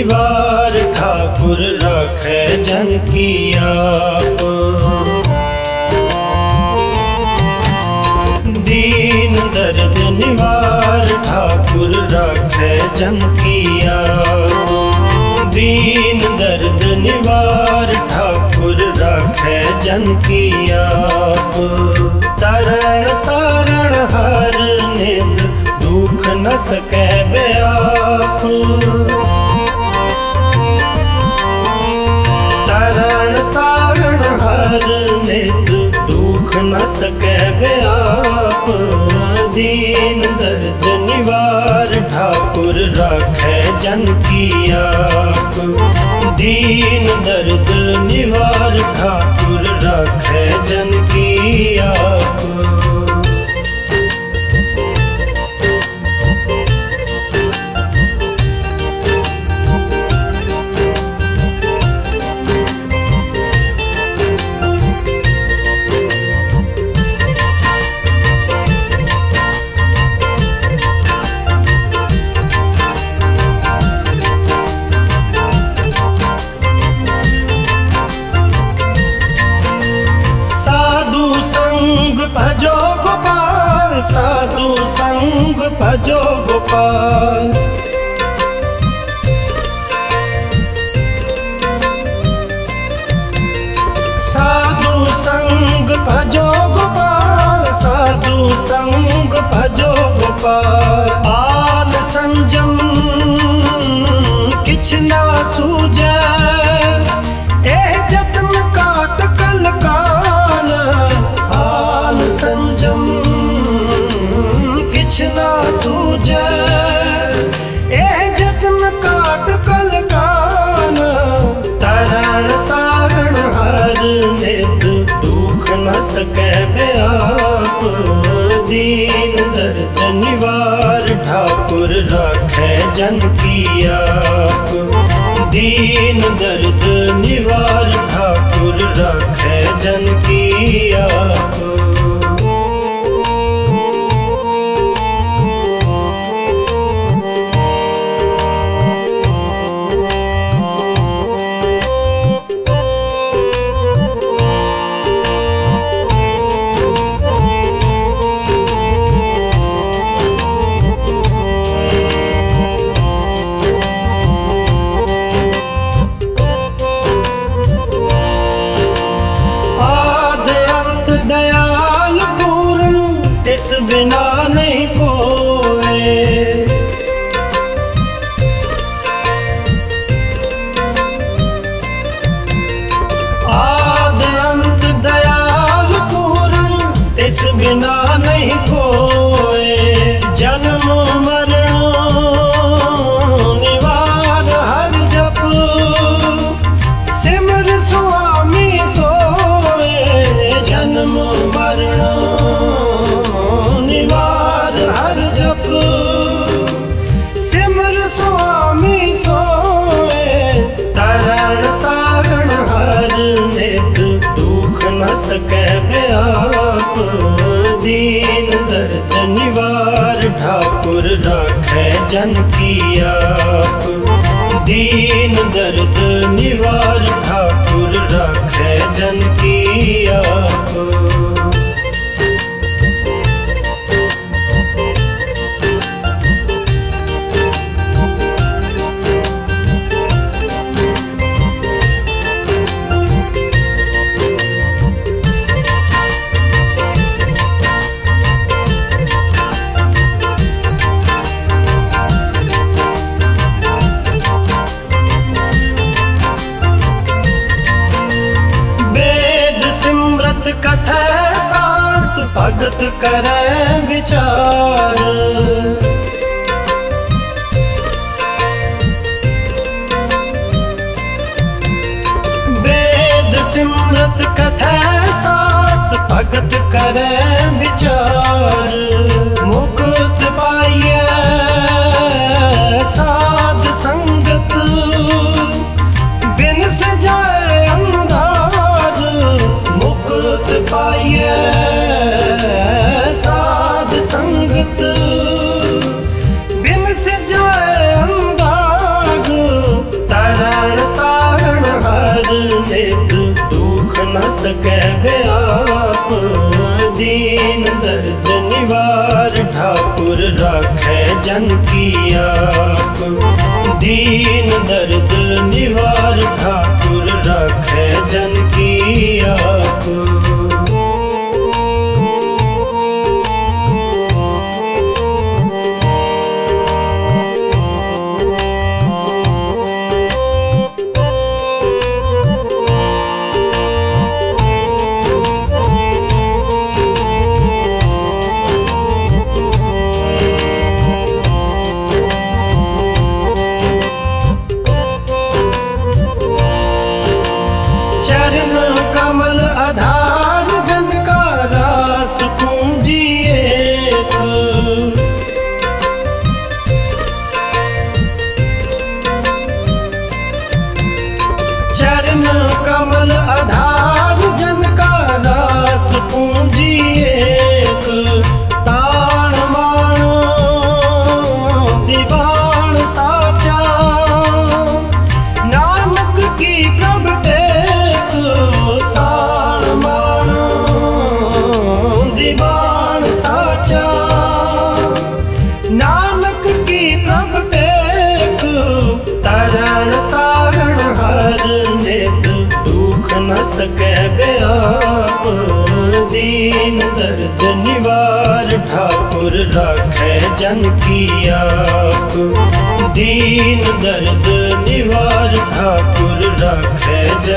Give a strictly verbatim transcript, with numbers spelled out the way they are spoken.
निवार ठाकुर राखै जन की आप। दीन दर्द निवार ठाकुर राखै जन की आप। दीन दर्द निवार ठाकुर राखै जन की आप। तरण तारण हर नित दुख न सकै व्याप। तरण तारण हर नित दुख न सकै व्याप। दीन दर्द निवार ठाकुर राखै जन की आप। दीन दर्द निवार ठाकुर राखै जन की आप। भजो गोपाल साधु संग भजो गोपाल। साधु संग भजो गोपाल साधु संग भजो गोपाल। आल संजम किछ ना सूझै एह जतन काट कल कान। आल संजम किछ ना सूझै एह जतन काट कल कान। तरण तारण हर नित दुख न सकै व्याप। दीन दर्द निवार ठाकुर राखै जन की आप। दीन दर्द निवार ठाकुर राखै जन की आप। इस बिना नहीं कोई। आद अंत दयाल पूर्ण इस बिना नहीं कोई। जन्म मरण निवार हर जप सिमर स्वामी सोए। जन्म मरण निवार हर जप सिमर स्वामी सोए। तरण तारण हर नित दुख न सकै व्याप। दीन दर्द निवार ठाकुर राखै जन की आप। दीन दर्द निवार ठाकुर राखै जन की आप। कथै शास्त्र भगत करै विचार। वेद सिमरत कथै शास्त्र भगत करै विचार। मुकुट पाइयै साध संगत बिन सजाए अंधार। मुकुट पाइयै साध संगत बिन सजाए अंधार। सकै व्याप। दीन दर्द निवार ठाकुर राखै जन की आप। दीन दर्द निवार ठाकुर राखै जन की आप। चरण कमल आधार जन का रास पूंजी एक। चरण कमल आधार जन का रास पूंजी एक। ताण माणो दीवान साचा नानक की प्रभ टेक। ताण माणो दीवान साचा नानक की प्रभ टेक। तरण तारण हर नित दुख न सकै व्याप। दीन दर्द निवार ठाकुर राखै जन की आप। दीन दर्द निवार ठाकुर राखै जन